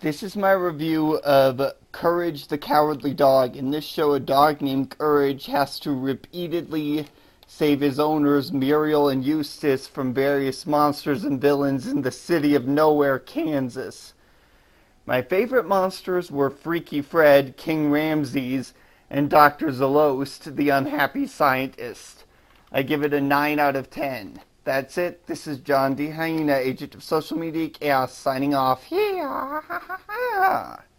This is my review of Courage the Cowardly Dog. In this show, a dog named Courage has to repeatedly save his owners, Muriel and Eustace, from various monsters and villains in the city of Nowhere, Kansas. My favorite monsters were Freaky Fred, King Ramses, and Dr. Zalost, the unhappy scientist. I give it a 9 out of 10. That's it. This is John D. Hyena, agent of social media chaos, signing off. Yeah.